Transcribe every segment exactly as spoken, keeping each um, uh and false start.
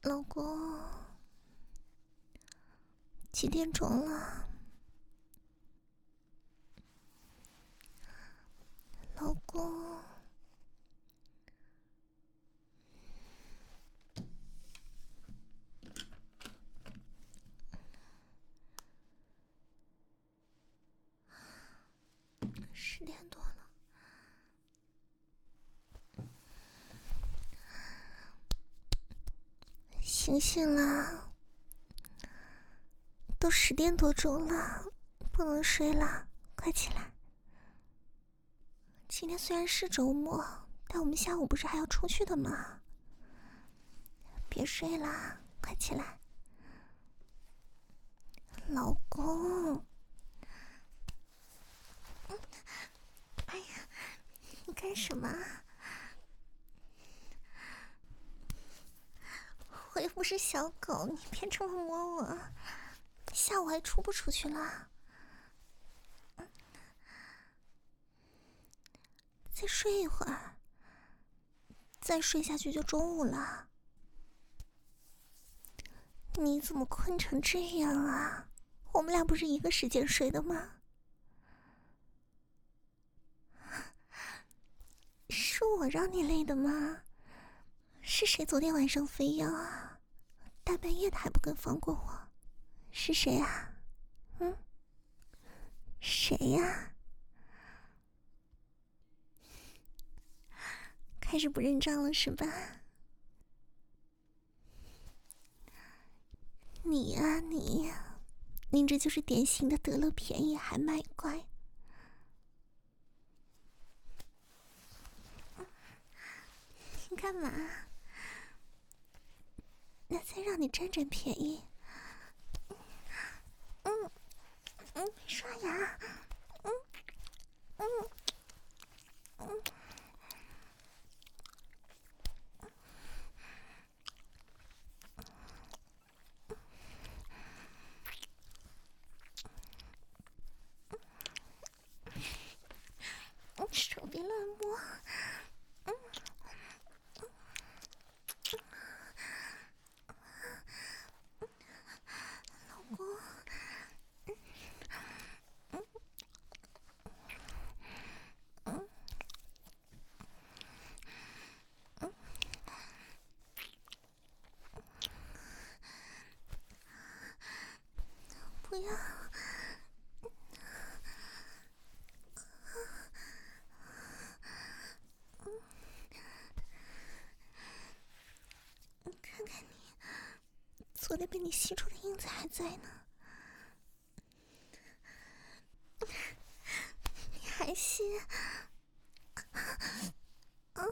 老公，几点钟了？老公，十点多了，醒醒啦！都十点多钟了，不能睡了，快起来！今天虽然是周末，但我们下午不是还要出去的吗？别睡啦，快起来！老公，哎呀，你干什么？我又不是小狗，你别这么摸我，下午还出不出去了？再睡一会儿，再睡下去就中午了。你怎么困成这样啊？我们俩不是一个时间睡的吗？是我让你累的吗？是谁昨天晚上非要啊？大半夜的还不肯放过我？是谁啊？嗯？谁呀？开始不认账了是吧？你呀你，你这就是典型的得了便宜还卖乖。你干嘛？那再让你占占便宜。嗯嗯，刷牙。嗯嗯嗯。手别乱摸。嗯嗯老公。嗯嗯嗯嗯不要。看看你，昨天被你吸出的印子还在呢。你还吸？啊！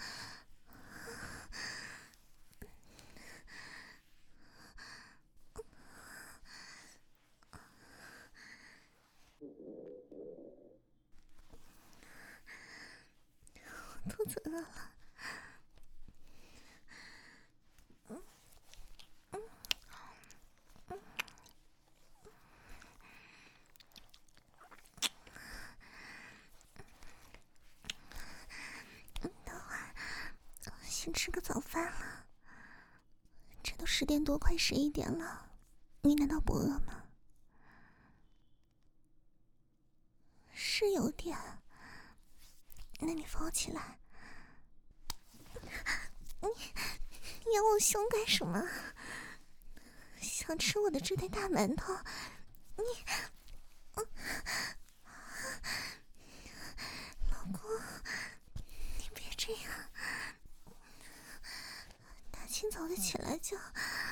我肚子饿了。嗯嗯嗯。等会儿先吃个早饭了。这都十点多，快十一点了，你难道不饿吗？是有点。那你放我起来。你你咬我胸干什么？想吃我的这袋大馒头？你，嗯，老公，你别这样，大清早的起来就，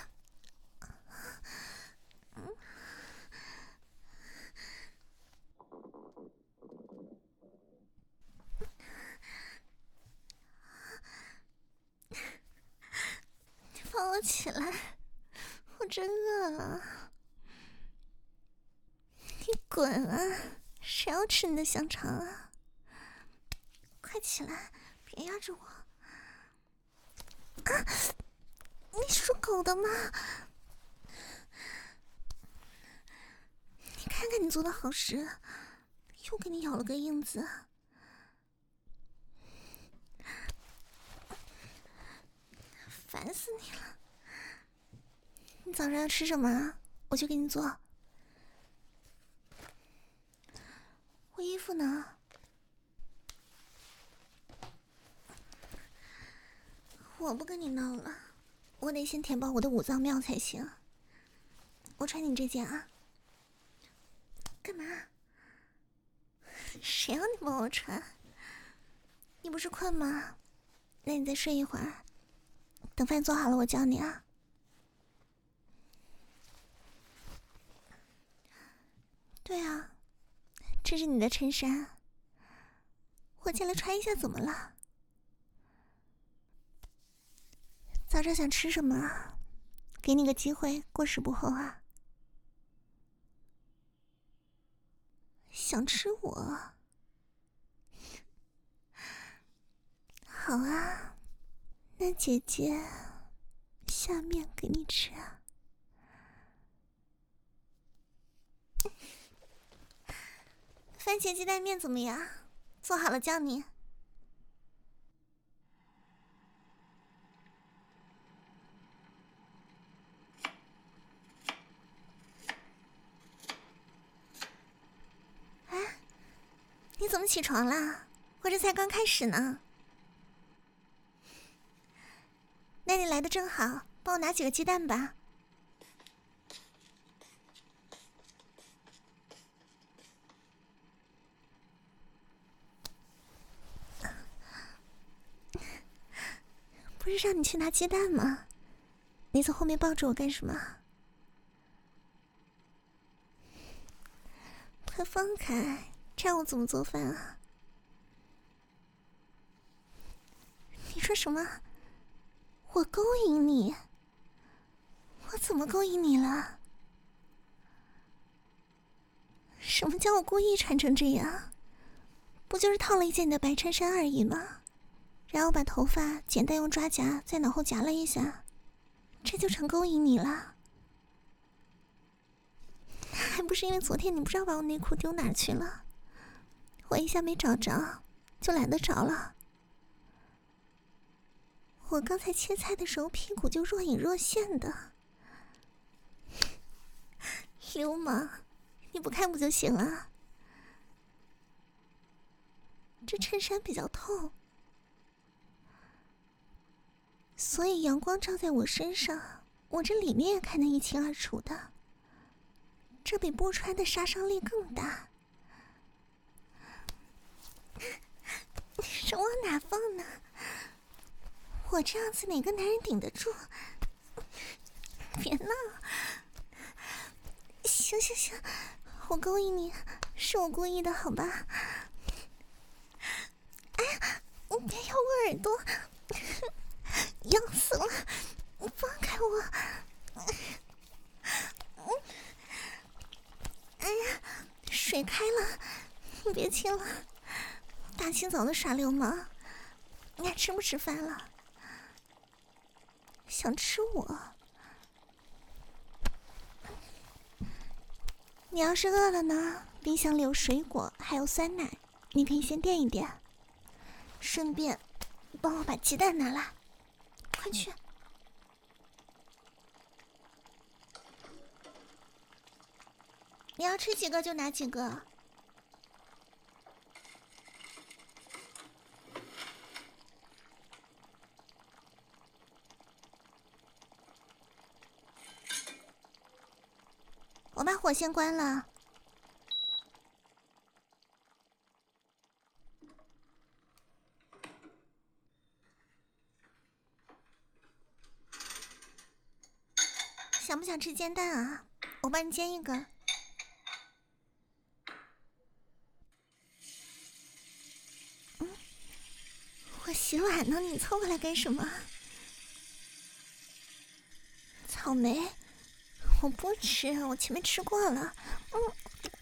嗯。放我起来，我真饿了。你滚啊！谁要吃你的香肠啊？快起来，别压着我！啊！你属狗的吗？你看看你做的好事，又给你咬了个印子。烦死你了！ 你早上要吃什么啊？我去给你做。我衣服呢？我不跟你闹了，我得先填饱我的五脏庙才行。我穿你这件啊。干嘛？谁让你帮我穿？你不是困吗？那你再睡一会儿，等饭做好了我叫你啊。对啊，这是你的衬衫，我借来穿一下怎么了？早上想吃什么啊？给你个机会，过时不候啊。想吃我？好啊，那姐姐下面给你吃啊。番茄鸡蛋面怎么样？做好了叫你。哎，你怎么起床啦？我这才刚开始呢。那你来的正好，帮我拿几个鸡蛋吧。不是让你去拿鸡蛋吗？你从后面抱着我干什么？快放开，这样我怎么做饭啊？你说什么？我勾引你？我怎么勾引你了？什么叫我故意穿成这样？不就是套了一件你的白衬衫而已吗？然后把头发简单用抓夹在脑后夹了一下，这就成勾引你了？还不是因为昨天你不知道把我内裤丢哪儿去了，我一下没找着，就懒得找了。我刚才切菜的时候屁股就若隐若现的。流氓，你不看不就行了？这衬衫比较透，所以阳光照在我身上，我这里面也看得一清二楚的。这比不穿的杀伤力更大。手往哪放呢？我这样子哪个男人顶得住？别闹！行行行，我勾引你，是我故意的，好吧？哎呀，你别咬我耳朵，痒死了！你放开我！哎呀，水开了，你别亲了！大清早的耍流氓，你还吃不吃饭了？想吃我？你要是饿了呢，冰箱里有水果，还有酸奶，你可以先垫一垫。顺便帮我把鸡蛋拿来，快去！你要吃几个就拿几个。我把火先关了。想不想吃煎蛋啊？我帮你煎一个。嗯，我洗碗呢，你凑过来干什么？草莓，我不吃，我前面吃过了。嗯。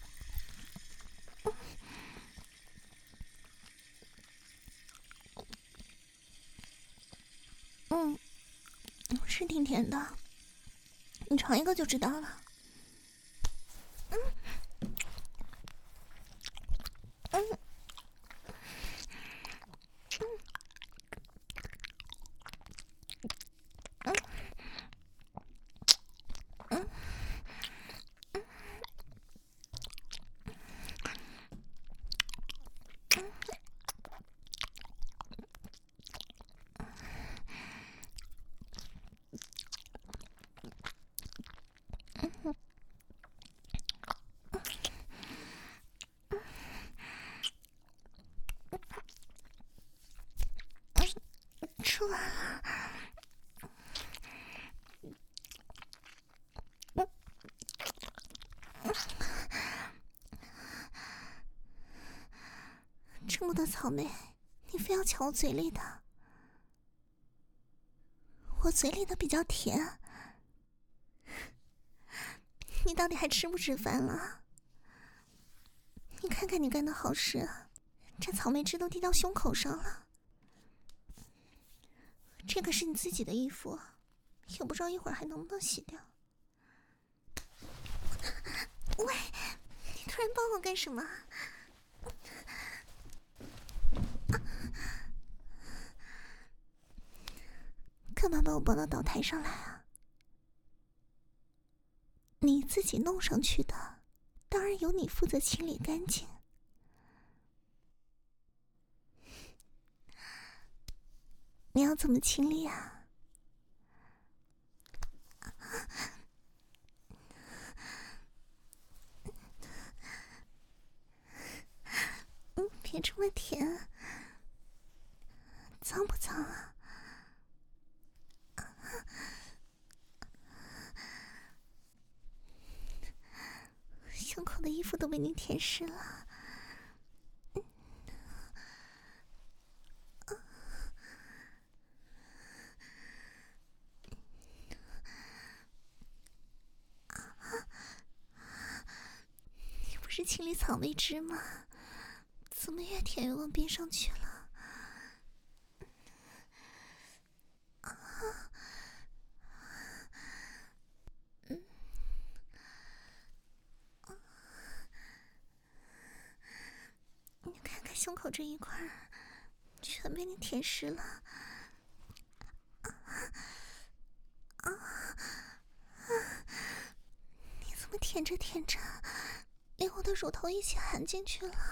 嗯，是挺甜的，你尝一个就知道了。嗯，嗯，嗯， 出来了。这么多草莓，你非要抢我嘴里的？我嘴里的比较甜，你到底还吃不吃饭了？你看看你干的好事，这草莓汁都滴到胸口上了。这可是你自己的衣服，也不知道一会儿还能不能洗掉。喂，你突然抱我干什么？干嘛把我抱到岛台上来啊？你自己弄上去的，当然由你负责清理干净。你要怎么清理啊？嗯，别这么甜，脏不脏啊？胸口的衣服都被你舔湿了。你不是清理草莓汁吗？怎么越舔越往边上去了？你看看胸口这一块，全被你舔湿了。你怎么舔着舔着，连我的乳头一起含进去了？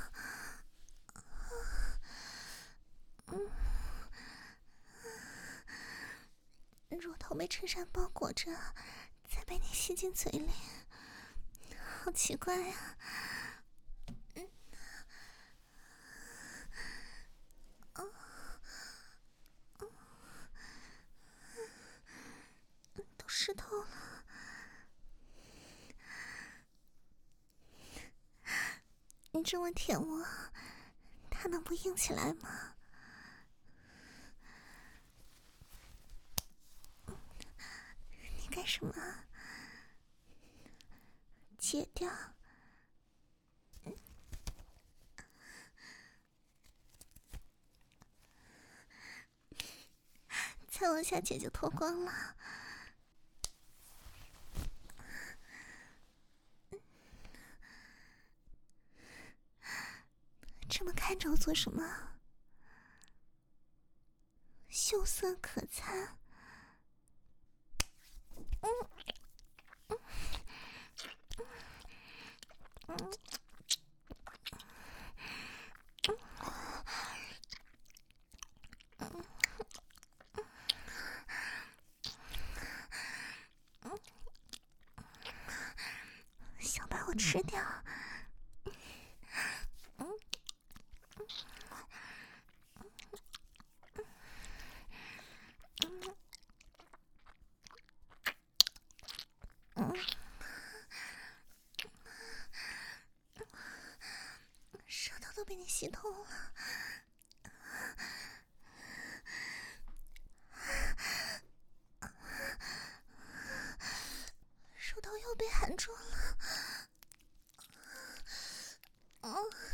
乳头被衬衫包裹着，再被你吸进嘴里，好奇怪呀！嗯，哦，哦，都湿透了。你这么舔我，它能不硬起来吗？你干什么？解掉。再往下解就脱光了。这么看着我做什么？秀色可餐。嗯嗯嗯嗯嗯，想把我吃掉？嗯嗯，舌头都被你吸透了。乳头又被含住了。嗯，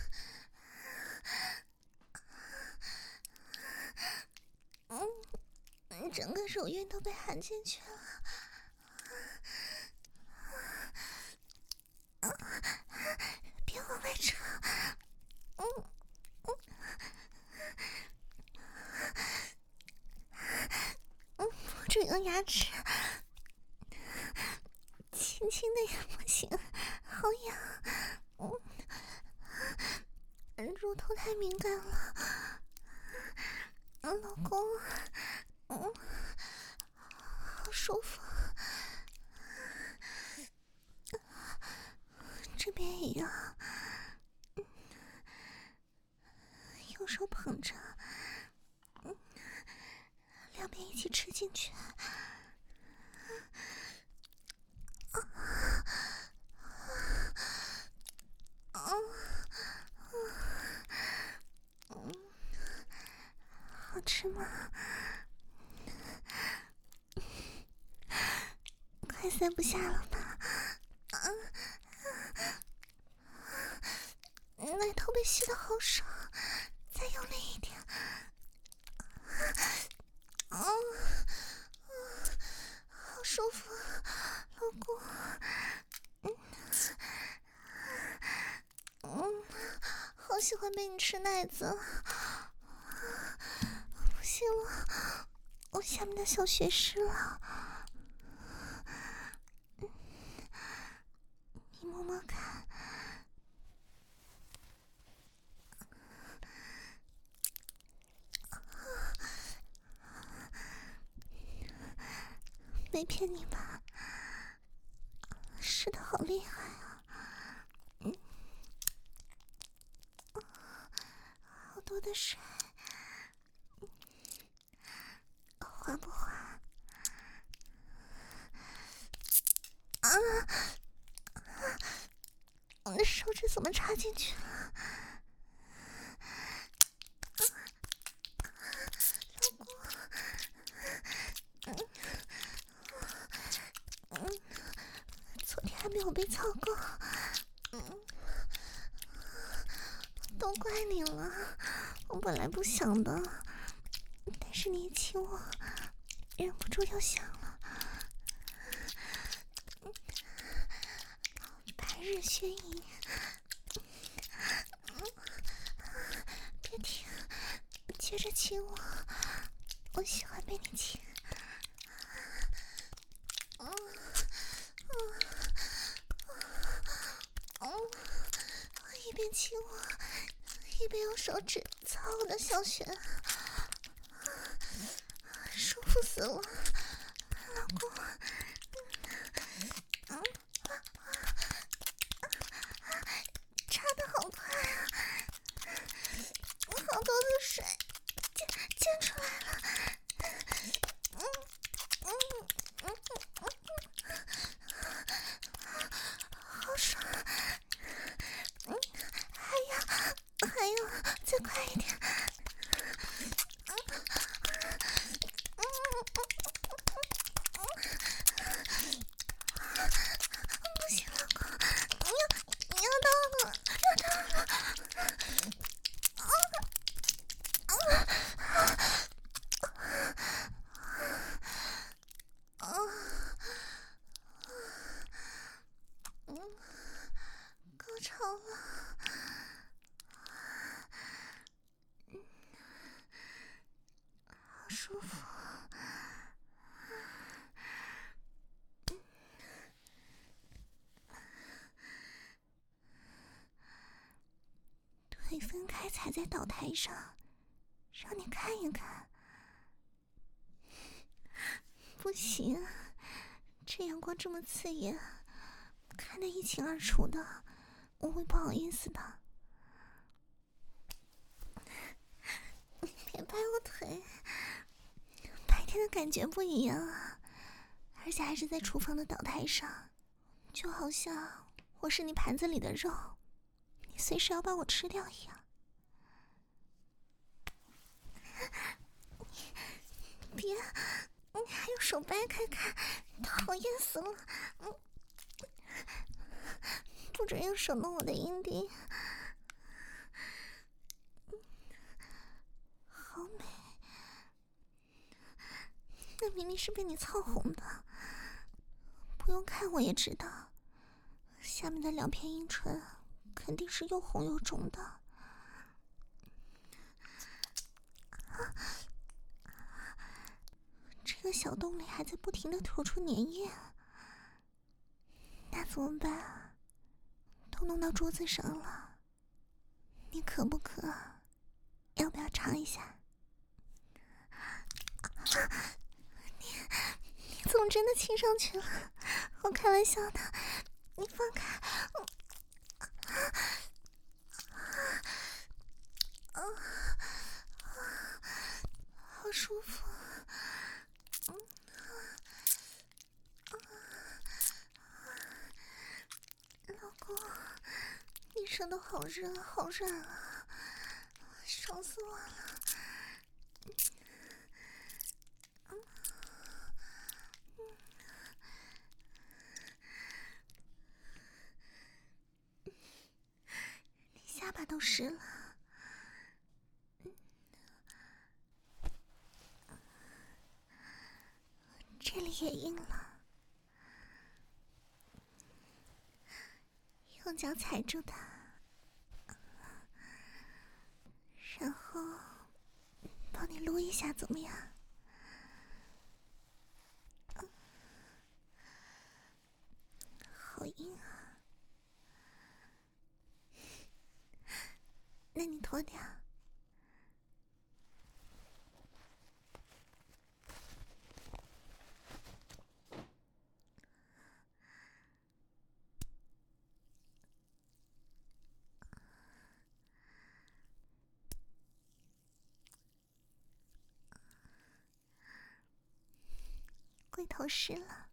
嗯，整个乳晕都被含进去了。别往外扯。嗯嗯嗯，不准用牙齿，轻轻的也不行，好痒。嗯，乳头太敏感了。嗯，老公，嗯，好舒服。这边也要。右手捧着，嗯， 一起吃进去。好吃吗？快塞不下了吧？奶头被吸得好爽，再用力一点。嗯，好舒服，老公。嗯嗯，好喜欢被你吃奶子。不行了，我下面的小血湿了。你摸摸看。没骗你吧？湿的好厉害啊！嗯，好多的水，滑不滑？啊！我的手指怎么插进去了？老公，嗯嗯，昨天还没有被操够，嗯，都怪你了，我本来不想的，但是你一亲我，忍不住又想了。白日宣淫，别停，接着亲我，我喜欢被你亲。嗯嗯嗯，一边亲我，一边用手指擦我的小穴，舒服死了，老公。嗯，插得好快啊！好多的水溅溅出来了。嗯嗯嗯嗯嗯，好爽！嗯，还要还要再快一点！嗯嗯嗯嗯，不行，老公，你要你要到了，要到了！啊啊啊！嗯，高潮了，嗯，好舒服。腿分开踩在岛台上，让你看一看。不行，这阳光这么刺眼，看得一清二楚的，我会不好意思的。别拍我腿，白天的感觉不一样啊，而且还是在厨房的岛台上，就好像我是你盘子里的肉，你随时要把我吃掉一样。你别，你还用手掰开看，讨厌死了！嗯，不准用手弄我的阴蒂。好美，那明明是被你操红的，不用看我也知道，下面的两片阴唇肯定是又红又肿的。啊，这个小洞里还在不停地吐出粘液，那怎么办啊？都弄到桌子上了，你渴不渴？要不要尝一下？你你怎么真的亲上去了？我开玩笑的，你放开！啊，好舒服， 身都好热好软啊，爽死我了。你下巴都湿了，这里也硬了，用脚踩住它，然后帮你撸一下，怎么样？好硬啊！那你脱掉。龟头湿了。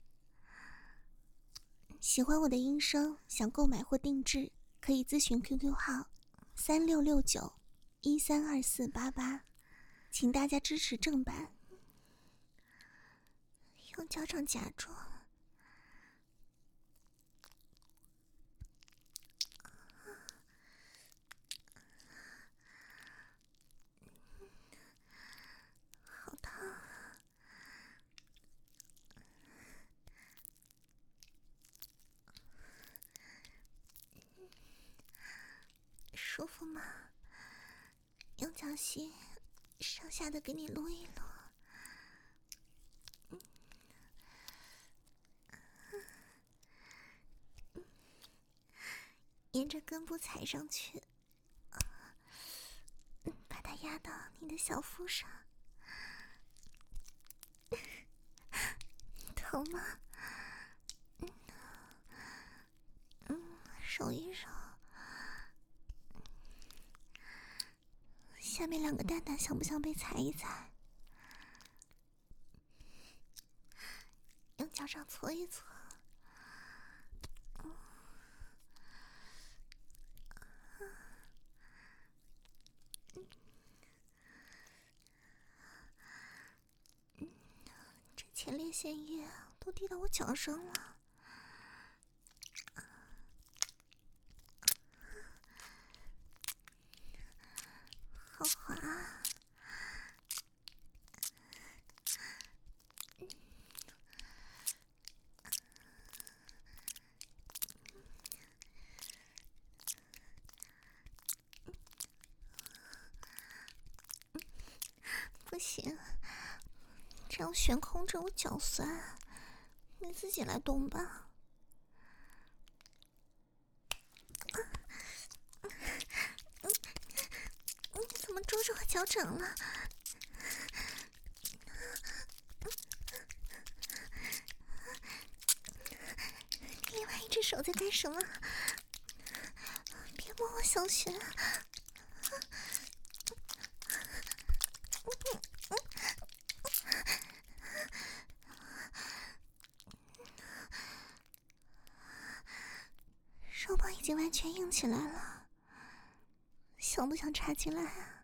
喜欢我的音声，想购买或定制，可以咨询 Q Q 号三六六九一三二四八八，请大家支持正版。用脚掌夹住。好烫。舒服吗？用脚心上下的给你撸一撸。沿着根部踩上去，把它压到你的小腹上。疼吗？嗯，揉一揉。下面两个蛋蛋想不想被踩一踩？用脚掌搓一搓。这前列腺液都滴到我脚上了。好滑啊。不行，这样悬空着我脚酸，你自己来动吧。你怎么捉住我脚掌了？你另外一只手在干什么？别摸我小穴。肉棒已经完全硬起来了，想不想插进来啊？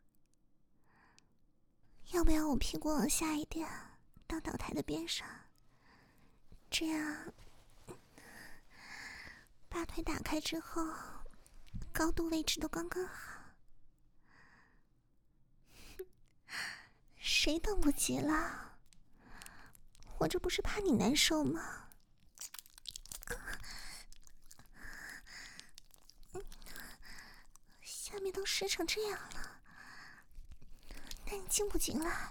要不要我屁股往下一点，到岛台的边上，这样把腿打开之后，高度位置都刚刚好。谁等不及了？我这不是怕你难受吗？下面都湿成这样了，那你进不进来？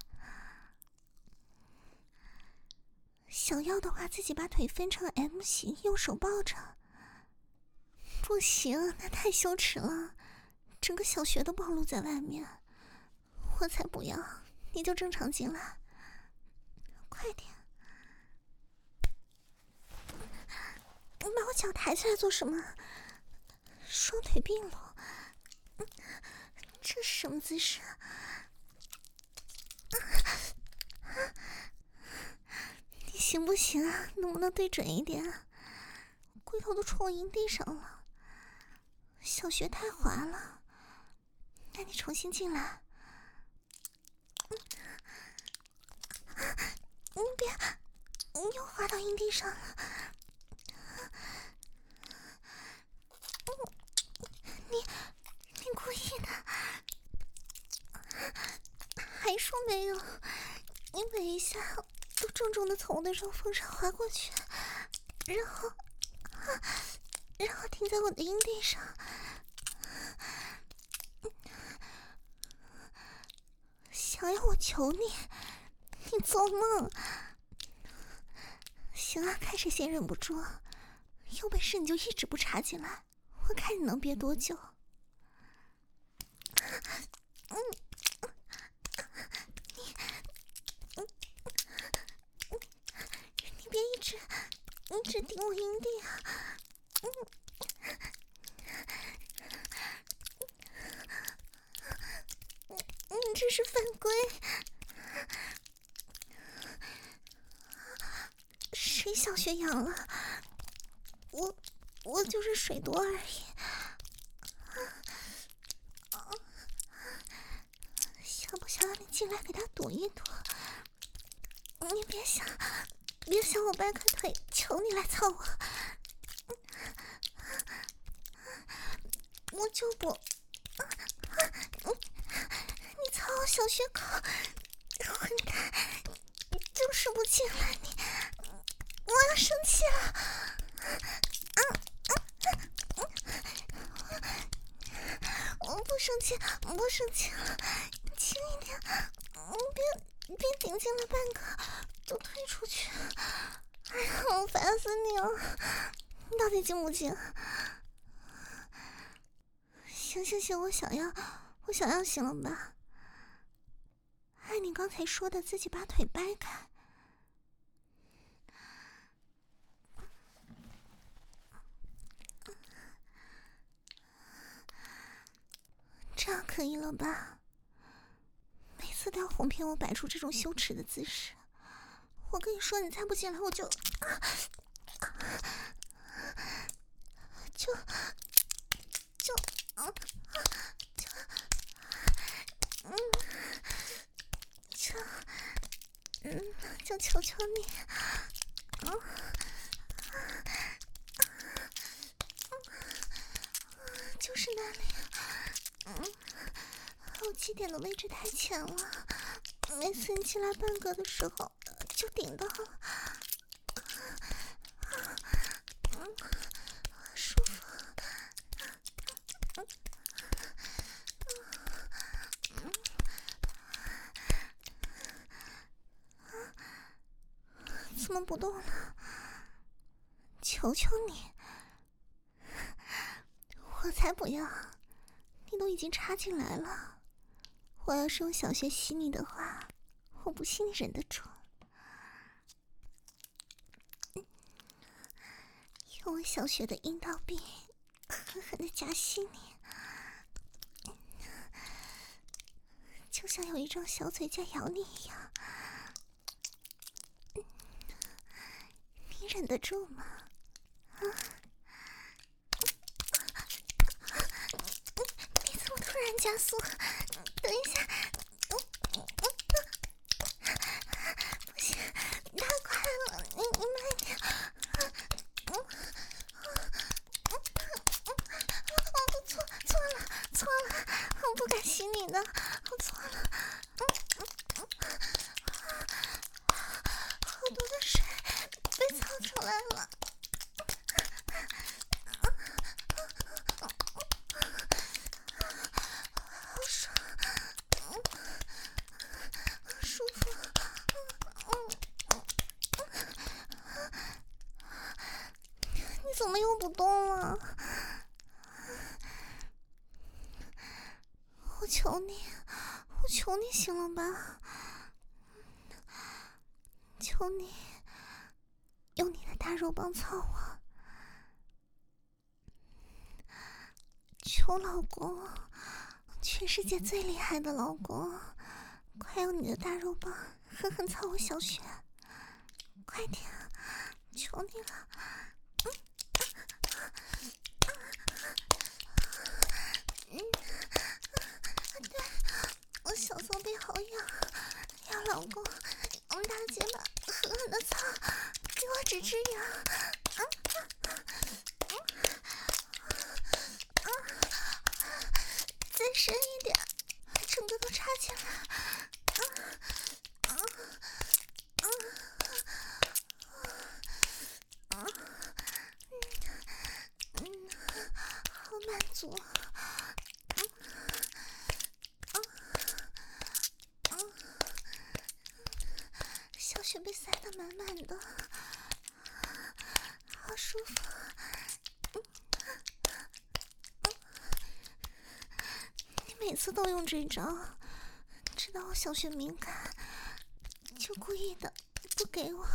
想要的话，自己把腿分成 M 型，右手抱着。不行，那太羞耻了，整个小穴都暴露在外面。我才不要，你就正常进来，快点！你把我脚抬起来做什么？双腿并拢。这是什么姿势？你行不行啊？能不能对准一点？龟头都戳我阴蒂上了， 小穴太滑了，那你重新进来。你别，你又滑到阴地上了。你，你故意的？还说没有？你每一下都重重的从我的肉缝上滑过去，然后，然后停在我的阴地上。想要我求你，你做梦！行啊，看谁先忍不住，有本事你就一直不插进来，我看你能憋多久。嗯，你，嗯，你别一直一直顶我阴蒂啊！嗯，你这是犯规。谁小学养了？我我就是水多而已。想不想让你进来给他堵一堵？你别想，别想我掰开腿求你来操我，我就不。你操我小血口，混蛋！就是不进来你。我要生气了！啊啊啊！我不生气，不生气了，轻一点，别别顶进了半个就退出去！哎呀，我烦死你了！你到底进不进？行行行，我想要，我想要，行了吧？按你刚才说的，自己把腿掰开。这样可以了吧？每次都要哄骗我摆出这种羞耻的姿势。我跟你说，你再不进来我就、啊啊、就就啊就嗯就嗯就求求你啊！就是那里。嗯，我基点的位置太浅了，每次你进来半个的时候就顶到了。嗯，舒服。嗯嗯嗯，怎么不动了？求求你！我才不要！你都已经插进来了，我要是用小穴洗你的话，我不信你忍得住。用我小穴的阴道壁狠狠地夹吸你，就像有一张小嘴在咬你一样。你忍得住吗？啊？你怎么突然加速？等一下，嗯嗯嗯，不行，太快了，你你慢点。嗯嗯嗯嗯，我错错了错了，我不敢吸你的，我错了。嗯嗯嗯，好多的水被操出来了。怎么又不动了？我求你，我求你，行了吧？求你，用你的大肉棒操我！求老公，全世界最厉害的老公，快用你的大肉棒狠狠操我小穴！快点，求你了！嗯手臂好痒，要老公用大肩膀狠狠的操，给我止止痒。嗯嗯嗯嗯，再深一点，整个都插进来。嗯嗯嗯嗯嗯，好满足。嗯嗯嗯，小穴被塞得满满的，好舒服。嗯嗯，你每次都用这招，知道我小穴敏感，就故意的不给我。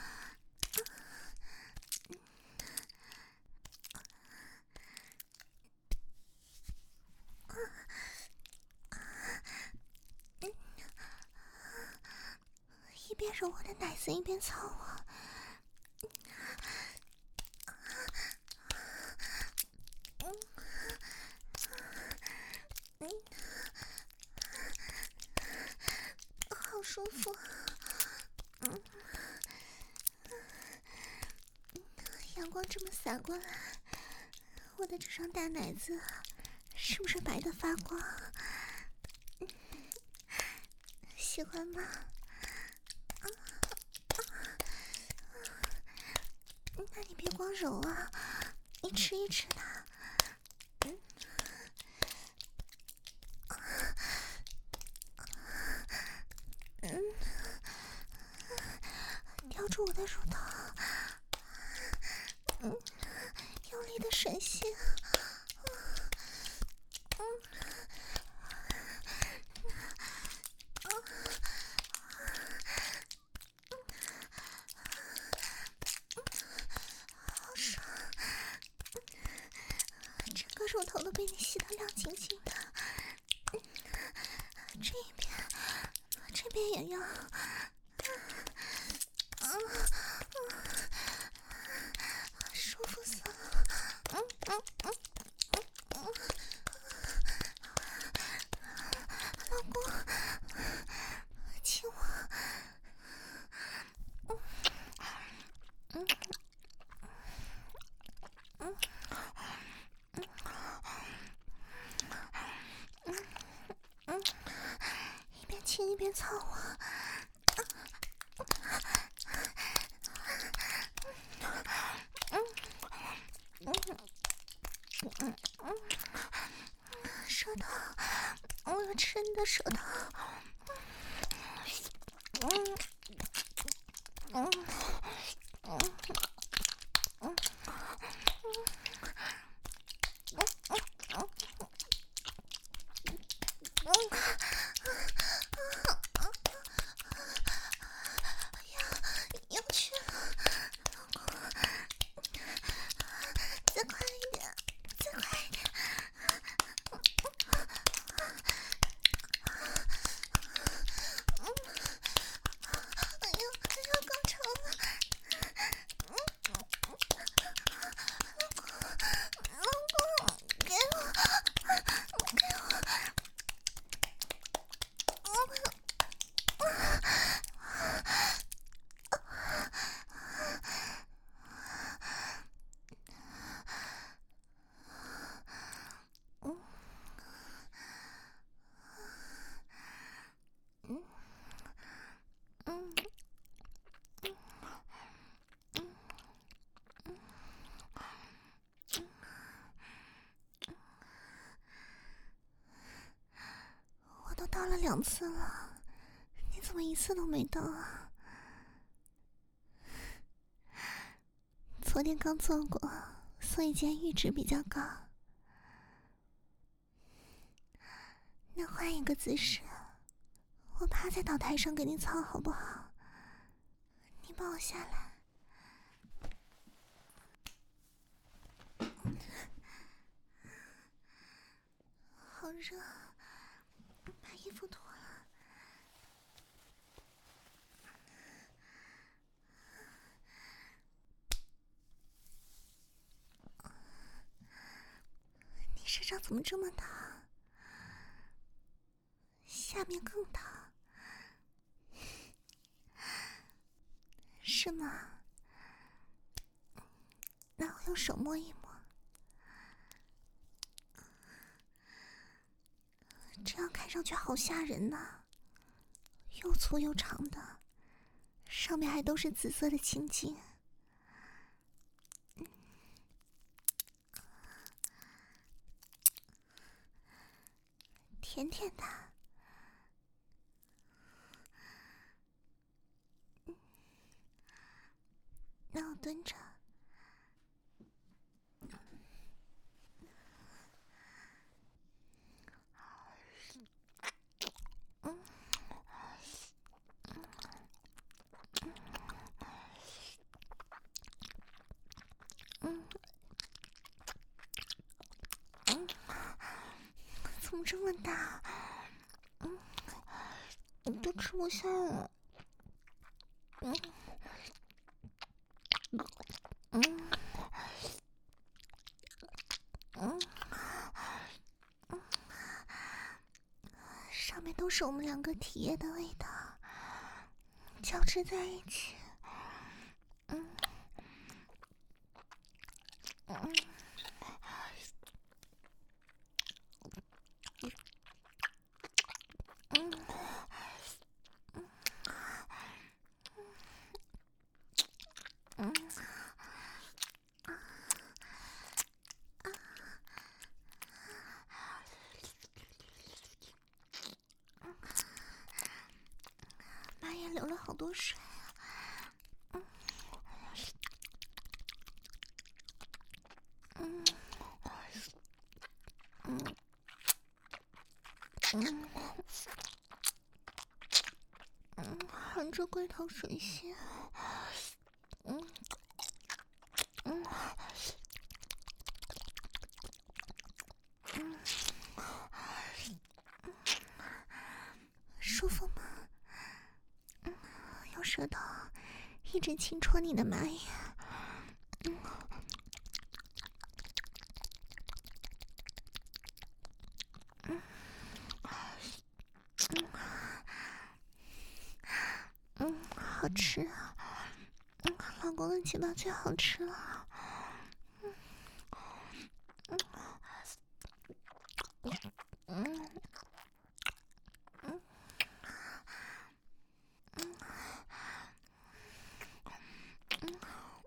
一边揉我的奶子一边操我。嗯嗯，好舒服。嗯，阳光这么洒过来，我的这双大奶子是不是白得发光？嗯，喜欢吗？啊啊啊，那你别光揉啊，你吃一吃它。嗯，嗯，叼住我的乳头，嗯，用力的吮吸。嗯，啊，好爽！整个乳头都被你吸得亮晶晶的。嗯，这一边，这边也要。啊啊，舒服死了！嗯嗯嗯嗯嗯，老公，亲我。嗯嗯嗯嗯嗯嗯，一边亲一边操我。嗯嗯嗯嗯，舌头，我要吃你的舌头。嗯嗯嗯嗯嗯嗯，要去了，再快一点，再快一点。嗯，哎呀，要高潮了。嗯嗯，老公，老公，给我，给我。嗯嗯嗯嗯嗯嗯，我都到了两次了，你怎么一次都没到啊？昨天刚做过，所以今天阈值比较高。那换一个姿势，我趴在岛台上给你操好不好？你抱我下来。好热，把衣服脱了。你身上怎么这么大？下面更大，是吗？那我用手摸一摸，这样看上去好吓人呐、又粗又长的，上面还都是紫色的青筋。甜甜的。那我蹲着。嗯。嗯。嗯。怎么这么大？嗯，我都吃不下了。嗯。嗯。嗯。嗯。上面都是我们两个体液的味道，交织在一起。嗯。嗯。嗯。嗯。妈也流了好多水啊。嗯。嗯。嗯。嗯。嗯，含着龟头水泄。嗯。嗯。嗯。舒服吗？嗯，用舌头一直轻戳你的马眼。嗯。嗯。嗯。嗯，好吃啊。嗯，老公的鸡巴最好吃了。嗯。嗯。嗯。嗯。嗯。嗯。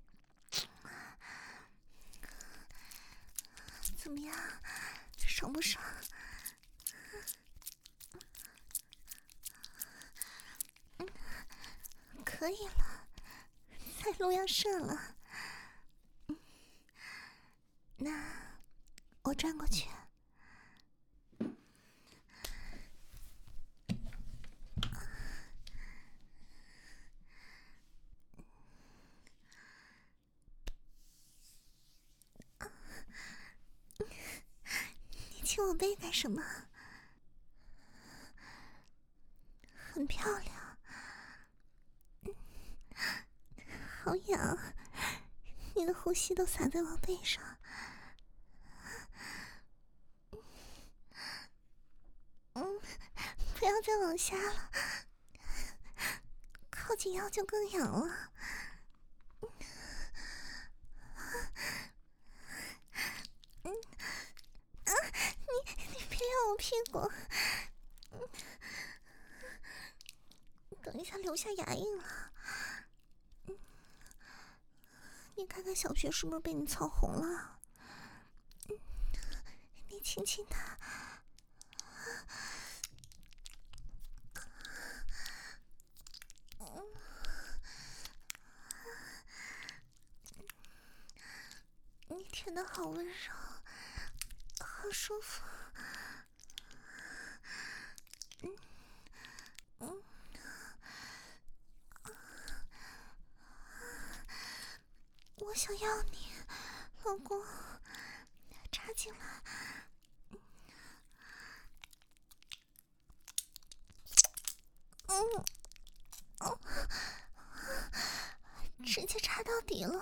怎么样？爽不爽？嗯，可以了，菜路要射了。嗯，那我转过去。你亲我背干什么？很漂亮。嗯，好痒，你的呼吸都洒在我背上。嗯，不要再往下了，靠近腰就更痒了。嗯。啊，你你别咬我屁股。嗯。等一下留下牙印了。嗯。你看看小穴是不是被你操红了？嗯。你轻轻的。嗯。你舔的好温柔，好舒服。嗯。嗯。我想要你，老公，插进来。嗯。哦，直接插到底了。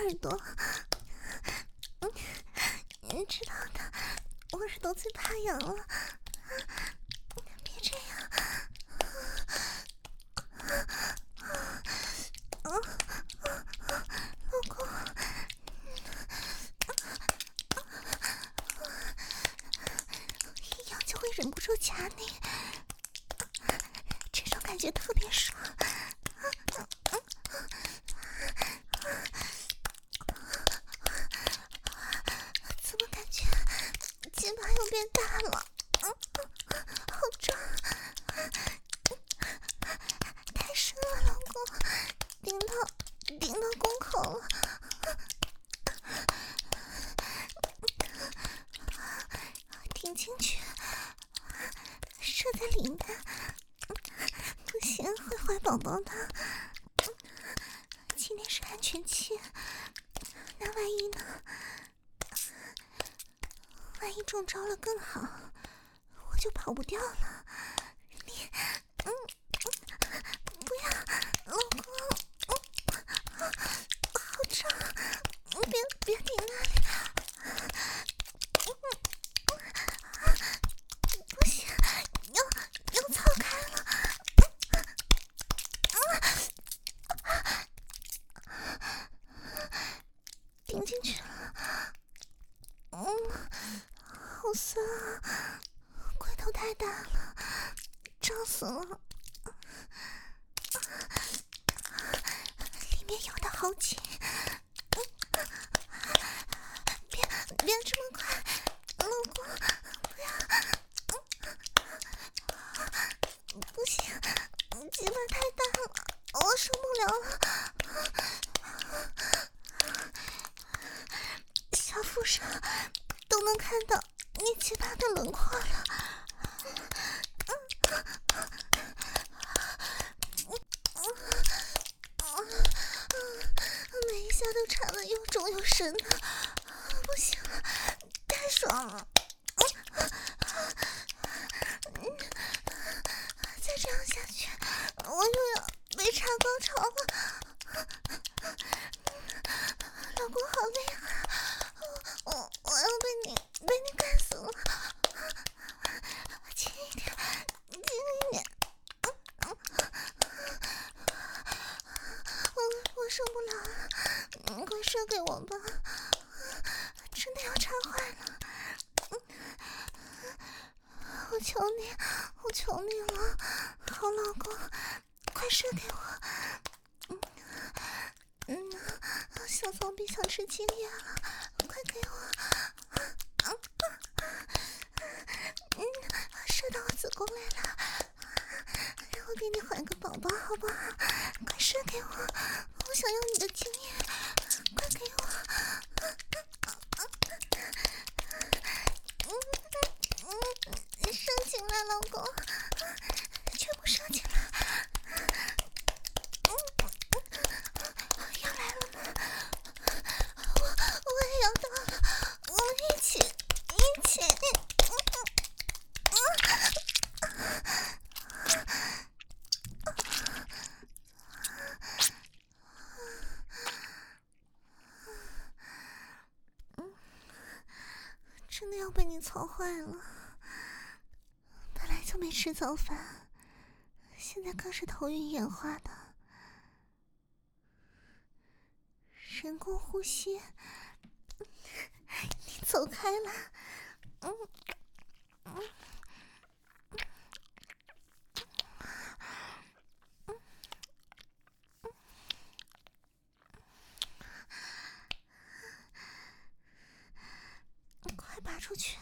耳朵。嗯，你知道的，我耳朵最怕痒了。别这样。啊啊啊！老公，一痒就会忍不住夹你，这种感觉特别爽。怎么感觉肩膀又变大了？嗯，好重，太深了，老公，顶到顶到宫口了。顶进去，射在里面，不行，会怀宝宝的。今天是安全期，那万一呢？万一中招了更好，我就跑不掉了。你，嗯，不要，老公，嗯，好重，别别顶那里。不行，要要操开了。顶进去了。嗯，好酸啊，龟头太大了，胀死了。里面咬得好紧。别别这么快，老公，不要。不行，鸡巴太大了，我受不了了。小腹上都能看到你鸡巴的轮廓了。每一下都插得又重又深的，不行了，太爽了。再这样下去，我又要被插高潮了。老公好厉害，我我要被你被你干死了。轻一点，轻一点。我我受不了了，你快射给我吧，真的要插坏了。我求你，我求你了，好老公，快射给我。嗯嗯，小骚逼想吃精液了，快给我。嗯，射到我子宫来了，让我给你怀个宝宝好不好？快射给我，我想要你的精液，快给我。嗯嗯，射进来，老公，全部射进来。嗯嗯，要来了吗？我我也要到了，我们一起一起。嗯嗯嗯，真的要被你操坏了。本来就没吃早饭，现在更是头晕眼花的。人工呼吸，你走开了。嗯嗯嗯，快拔出去。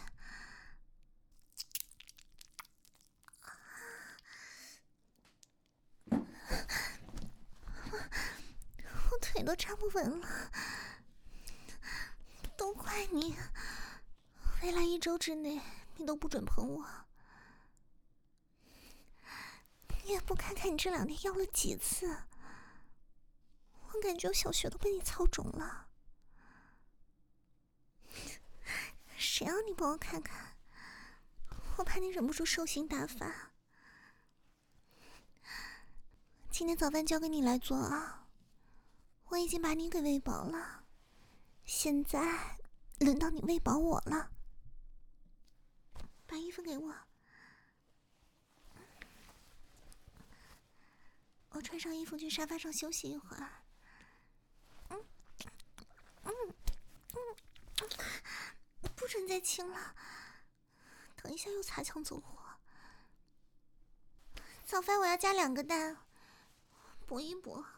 我腿都站不稳了，都怪你！未来一周之内，你都不准碰我。你也不看看你这两天要了几次，我感觉我小穴都被你操肿了。谁让你帮我看看？我怕你忍不住兽性大发。今天早饭交给你来做啊，我已经把你给喂饱了。 现在轮到你喂饱我了，把衣服给我，我穿上衣服去沙发上休息一会儿。嗯嗯嗯，不准再亲了，等一下又擦枪走火。早饭我要加两个蛋，搏一搏。